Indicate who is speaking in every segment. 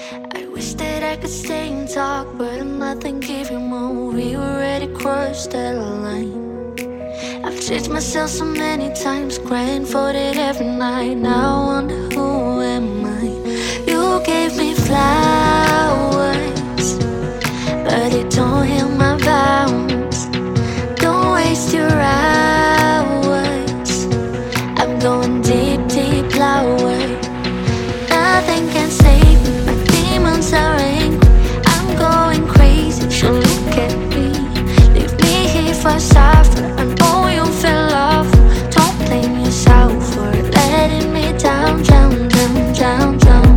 Speaker 1: I wish that I could stay and talk, but nothing gave you more. We already crossed that line. I've changed myself so many times, crying for it every night. Now I wonder who am I? You gave me flowers, but it don't heal my vows. Don't waste your hours. I'm going deep, deep lower. Nothing can save me, my demons are angry. I'm going crazy, so look at me. Leave me here for suffer. I know you fell off. Don't blame yourself for letting me down, down, down, down, down.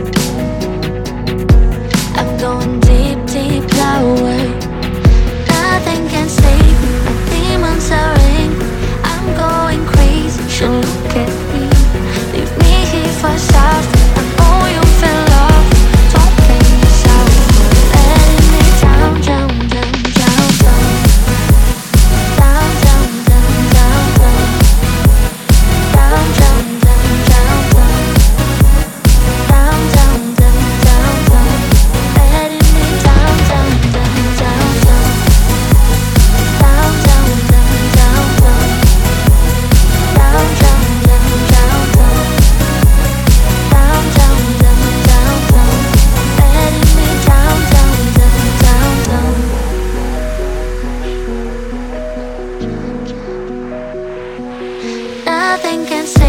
Speaker 1: I'm going deep, deep lower. Nothing can save me, my demons are angry. I'm going crazy, so look at me. Leave me here for suffer. I know you fell off. Don't blame yourself for letting me down, down, down, down, down. Down, down, down, down, down. Down, down, down, down, down. Down, down, down, down, down. Letting me down, down, down, down, down. Down, down, down, down, down. Down, down, down, down, down. Down, down, down, down, down. Letting me down, down, down, down, down. Nothing can